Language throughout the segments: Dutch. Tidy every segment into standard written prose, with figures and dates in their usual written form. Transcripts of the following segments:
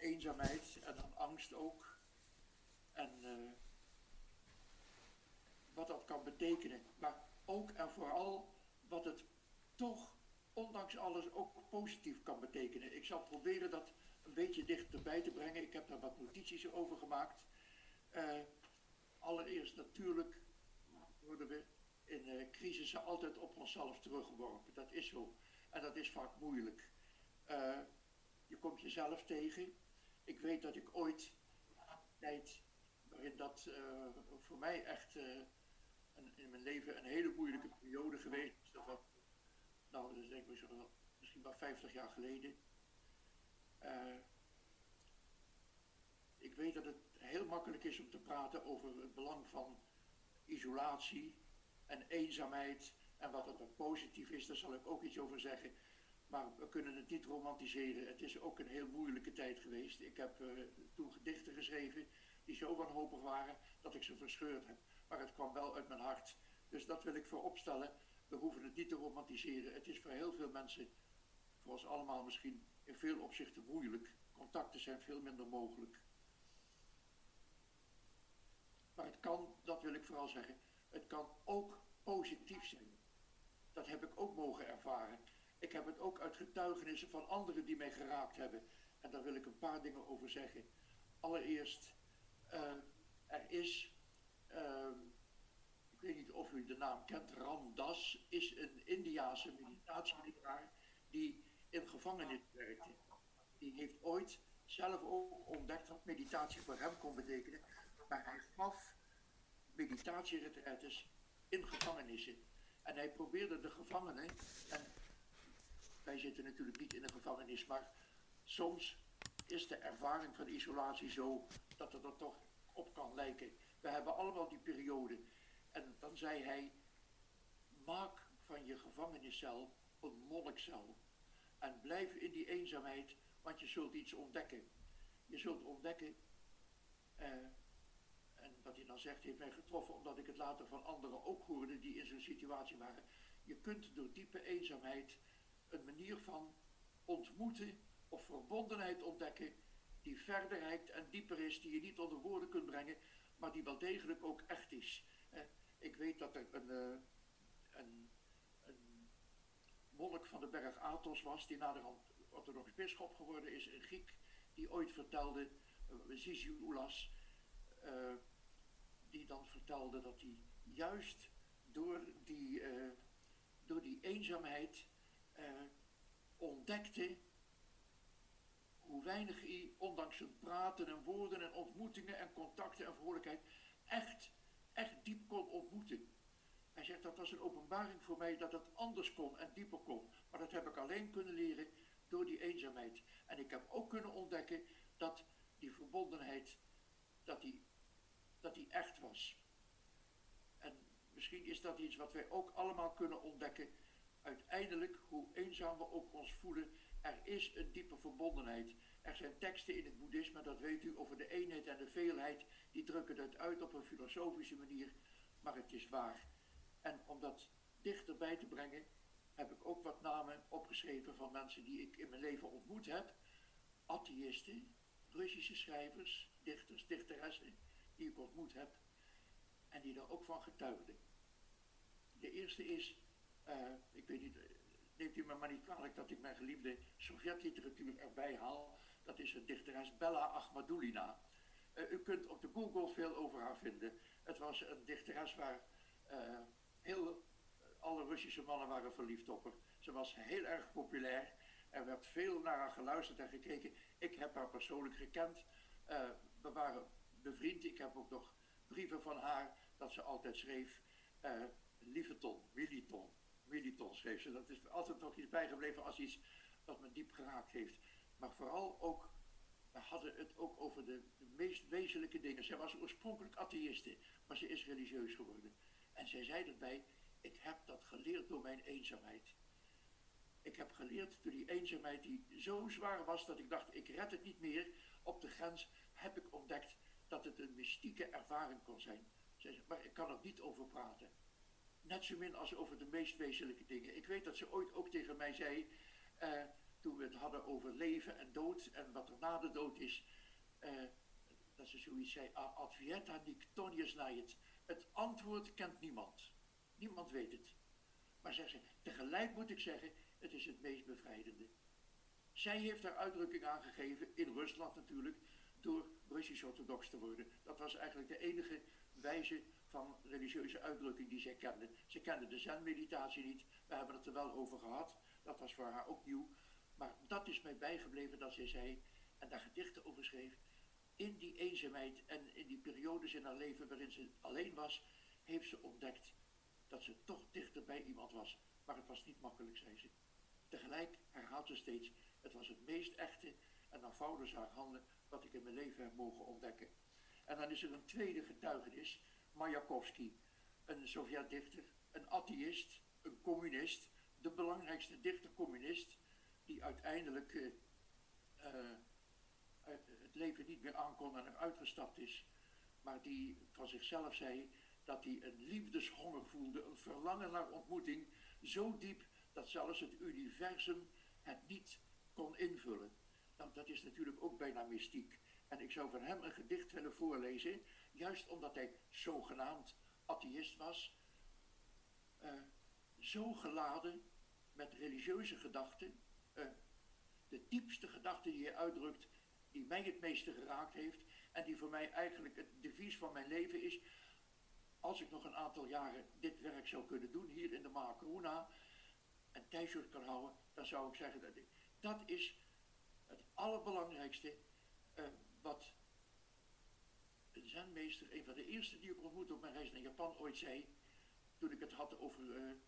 eenzaamheid en aan angst ook. En wat dat kan betekenen. Maar ook en vooral wat het toch, ondanks alles, ook positief kan betekenen. Ik zal proberen dat een beetje dichterbij te brengen. Ik heb daar wat notities over gemaakt. Allereerst natuurlijk worden we in crisissen altijd op onszelf teruggeworpen. Dat is zo. En dat is vaak moeilijk. Je komt jezelf tegen. Ik weet dat ik ooit een tijd waarin dat voor mij echt in mijn leven een hele moeilijke periode geweest is. Dat is denk ik misschien wel 50 jaar geleden. Ik weet dat het heel makkelijk is om te praten over het belang van isolatie en eenzaamheid en wat er positief is, daar zal ik ook iets over zeggen. Maar we kunnen het niet romantiseren. Het is ook een heel moeilijke tijd geweest. Ik heb toen gedichten geschreven die zo wanhopig waren dat ik ze verscheurd heb. Maar het kwam wel uit mijn hart. Dus dat wil ik vooropstellen. We hoeven het niet te romantiseren. Het is voor heel veel mensen, voor ons allemaal misschien, in veel opzichten moeilijk. Contacten zijn veel minder mogelijk. Maar het kan, dat wil ik vooral zeggen, het kan ook positief zijn. Dat heb ik ook mogen ervaren. Ik heb het ook uit getuigenissen van anderen die mij geraakt hebben. En daar wil ik een paar dingen over zeggen. Allereerst, er is, ik weet niet of u de naam kent, Ram Dass is een Indiase meditatieleraar die in gevangenis werkte. Die heeft ooit zelf ook ontdekt wat meditatie voor hem kon betekenen. Maar hij gaf meditatieretretes in gevangenissen. En hij probeerde de gevangenen, en wij zitten natuurlijk niet in een gevangenis, maar soms is de ervaring van isolatie zo dat het er toch op kan lijken. We hebben allemaal die periode. En dan zei hij, maak van je gevangeniscel een monnikcel. En blijf in die eenzaamheid, want je zult iets ontdekken. Je zult ontdekken, en wat hij dan zegt heeft mij getroffen, omdat ik het later van anderen ook hoorde die in zo'n situatie waren. Je kunt door diepe eenzaamheid een manier van ontmoeten of verbondenheid ontdekken die verder reikt en dieper is, die je niet onder woorden kunt brengen, maar die wel degelijk ook echt is. Ik weet dat er een monnik van de berg Athos was, die naderhand orthodox bisschop geworden is, een Griek, die ooit vertelde, Zyzioulas, die dan vertelde dat hij juist door die eenzaamheid ontdekte hoe weinig hij, ondanks zijn praten en woorden en ontmoetingen en contacten en vrolijkheid, echt diep kon ontmoeten. Hij zegt, dat was een openbaring voor mij dat het anders kon en dieper kon. Maar dat heb ik alleen kunnen leren door die eenzaamheid. En ik heb ook kunnen ontdekken dat die verbondenheid, dat die echt was. En misschien is dat iets wat wij ook allemaal kunnen ontdekken. Uiteindelijk, hoe eenzaam we ook ons voelen, er is een diepe verbondenheid. Er zijn teksten in het boeddhisme, dat weet u, over de eenheid en de veelheid. Die drukken het uit op een filosofische manier, maar het is waar. En om dat dichterbij te brengen, heb ik ook wat namen opgeschreven van mensen die ik in mijn leven ontmoet heb. Atheïsten, Russische schrijvers, dichters, dichteressen, die ik ontmoet heb. En die daar ook van getuigden. De eerste is, ik weet niet, neemt u me maar niet kwalijk dat ik mijn geliefde Sovjetliteratuur erbij haal. Dat is een dichteres Bella Ahmadulina. U kunt op de Google veel over haar vinden. Het was een dichteres waar alle Russische mannen waren verliefd op haar. Ze was heel erg populair. Er werd veel naar haar geluisterd en gekeken. Ik heb haar persoonlijk gekend. We waren bevriend. Ik heb ook nog brieven van haar dat ze altijd schreef. Lieve Ton, Willy Ton schreef ze. Dat is altijd nog iets bijgebleven als iets dat me diep geraakt heeft. Maar vooral ook, we hadden het ook over de meest wezenlijke dingen. Zij was oorspronkelijk atheïste, maar ze is religieus geworden. En zij zei erbij, ik heb dat geleerd door mijn eenzaamheid. Ik heb geleerd door die eenzaamheid die zo zwaar was dat ik dacht, ik red het niet meer. Op de grens heb ik ontdekt dat het een mystieke ervaring kon zijn. Zij zei, maar ik kan er niet over praten. Net zo min als over de meest wezenlijke dingen. Ik weet dat ze ooit ook tegen mij zei, toen we het hadden over leven en dood en wat er na de dood is, dat ze zoiets zei, ad vieta nictonius naiet. Het antwoord kent niemand. Niemand weet het. Maar zegt ze, tegelijk moet ik zeggen, het is het meest bevrijdende. Zij heeft haar uitdrukking aangegeven, in Rusland natuurlijk, door Russisch-orthodox te worden. Dat was eigenlijk de enige wijze van religieuze uitdrukking die zij kende. Ze kende de zen-meditatie niet, we hebben het er wel over gehad. Dat was voor haar ook nieuw. Maar dat is mij bijgebleven dat zij zei, en daar gedichten over schreef, in die eenzaamheid en in die periodes in haar leven waarin ze alleen was, heeft ze ontdekt dat ze toch dichter bij iemand was. Maar het was niet makkelijk, zei ze. Tegelijk herhaalt ze steeds, het was het meest echte, en dan vouwde ze haar handen wat ik in mijn leven heb mogen ontdekken. En dan is er een tweede getuigenis, Mayakovsky, een Sovjet-dichter, een atheïst, een communist, de belangrijkste dichter-communist, die uiteindelijk het leven niet meer aankon en eruit gestapt is, maar die van zichzelf zei dat hij een liefdeshonger voelde, een verlangen naar ontmoeting, zo diep dat zelfs het universum het niet kon invullen. Nou, dat is natuurlijk ook bijna mystiek. En ik zou van hem een gedicht willen voorlezen, juist omdat hij zogenaamd atheïst was, zo geladen met religieuze gedachten, de diepste gedachte die hij uitdrukt, die mij het meeste geraakt heeft en die voor mij eigenlijk het devies van mijn leven is. Als ik nog een aantal jaren dit werk zou kunnen doen, hier in de Mahakaruna, en t-shirt kan houden, dan zou ik zeggen dat is het allerbelangrijkste wat een zenmeester, een van de eerste die ik ontmoette op mijn reis naar Japan, ooit zei, toen ik het had over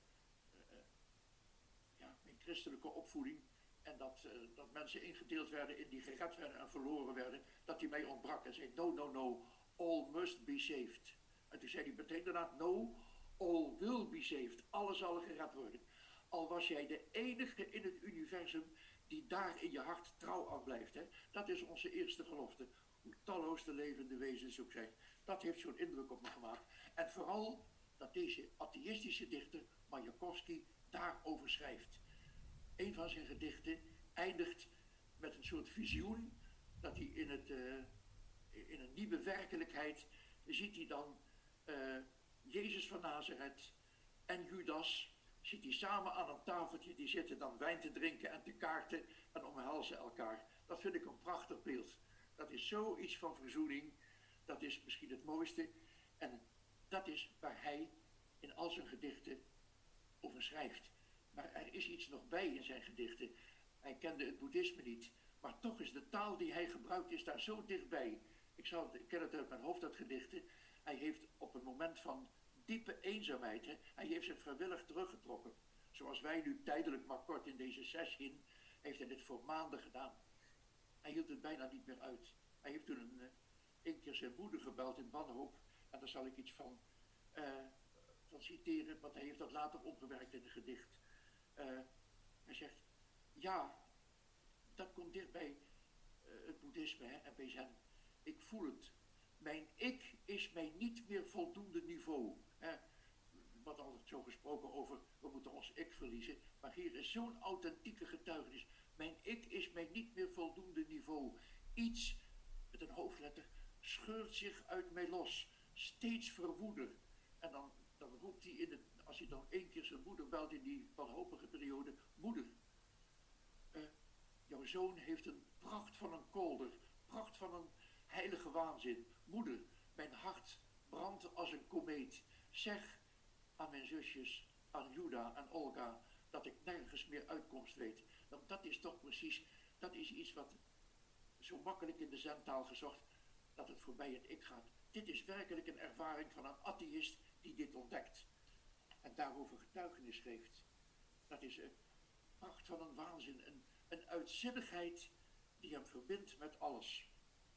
mijn christelijke opvoeding en dat mensen ingedeeld werden in die gered werden en verloren werden, dat hij mij ontbrak en zei, no, all must be saved. En toen zei hij meteen daarna, no, all will be saved. Alles zal gered worden. Al was jij de enige in het universum die daar in je hart trouw aan blijft. Hè? Dat is onze eerste gelofte. Hoe talloos de levende wezens ook zijn. Dat heeft zo'n indruk op me gemaakt. En vooral dat deze atheïstische dichter, Mayakovsky, daarover schrijft. Een van zijn gedichten eindigt met een soort visioen, dat hij in een nieuwe werkelijkheid ziet hij dan Jezus van Nazareth en Judas, ziet hij samen aan een tafeltje, die zitten dan wijn te drinken en te kaarten en omhelzen elkaar. Dat vind ik een prachtig beeld. Dat is zoiets van verzoening, dat is misschien het mooiste en dat is waar hij in al zijn gedichten over schrijft. Maar er is iets nog bij in zijn gedichten. Hij kende het boeddhisme niet, maar toch is de taal die hij gebruikt is daar zo dichtbij. Ik ken het uit mijn hoofd, dat gedichten. Hij heeft op een moment van diepe eenzaamheid, hij heeft zich vrijwillig teruggetrokken. Zoals wij nu tijdelijk maar kort in deze sessie, heeft hij dit voor maanden gedaan. Hij hield het bijna niet meer uit. Hij heeft toen een keer zijn moeder gebeld in wanhoop, en daar zal ik iets van citeren, want hij heeft dat later omgewerkt in een gedicht. Hij zegt, ja, dat komt dicht bij het boeddhisme en bij zen. Ik voel het. Mijn ik is mij niet meer voldoende niveau. Wat altijd zo gesproken over, we moeten ons ik verliezen. Maar hier is zo'n authentieke getuigenis. Mijn ik is mij niet meer voldoende niveau. Iets, met een hoofdletter, scheurt zich uit mij los. Steeds verwoeder. En dan roept hij als hij dan 1 keer zijn moeder belt in die wanhopige periode, moeder, jouw zoon heeft een pracht van een kolder, pracht van een heilige waanzin. Moeder, mijn hart brandt als een komeet. Zeg aan mijn zusjes, aan Juda en Olga, dat ik nergens meer uitkomst weet. Want dat is toch precies, dat is iets wat zo makkelijk in de zentaal gezocht, dat het voorbij het ik gaat. Dit is werkelijk een ervaring van een atheïst die dit ontdekt. En daarover getuigenis geeft. Dat is een pracht van een waanzin, een uitzinnigheid die hem verbindt met alles.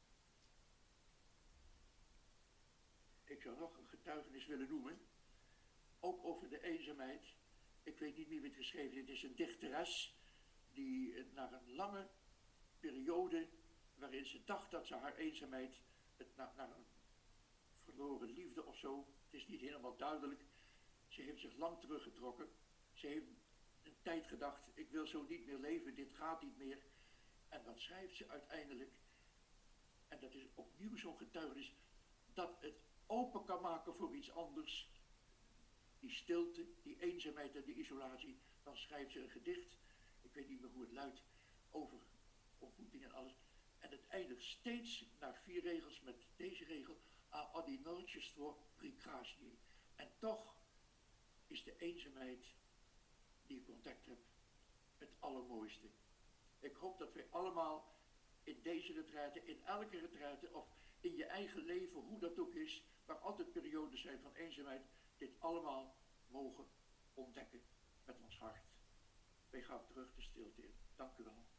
Ik zou nog een getuigenis willen noemen, ook over de eenzaamheid. Ik weet niet wie het geschreven heeft. Het is een dichteres die na een lange periode waarin ze dacht dat ze haar eenzaamheid, naar een verloren liefde of zo, het is niet helemaal duidelijk, ze heeft zich lang teruggetrokken. Ze heeft een tijd gedacht, ik wil zo niet meer leven, dit gaat niet meer. En dan schrijft ze uiteindelijk, en dat is opnieuw zo'n getuigenis, dat het open kan maken voor iets anders. Die stilte, die eenzaamheid en die isolatie. Dan schrijft ze een gedicht, ik weet niet meer hoe het luidt, over ontmoeting en alles. En het eindigt steeds na 4 regels met deze regel, a одиночество прекрасней. En toch is de eenzaamheid die ik ontdekt heb het allermooiste. Ik hoop dat wij allemaal in deze retraite, in elke retraite of in je eigen leven, hoe dat ook is, waar altijd periodes zijn van eenzaamheid, dit allemaal mogen ontdekken met ons hart. Wij gaan terug de stilte in. Dank u wel.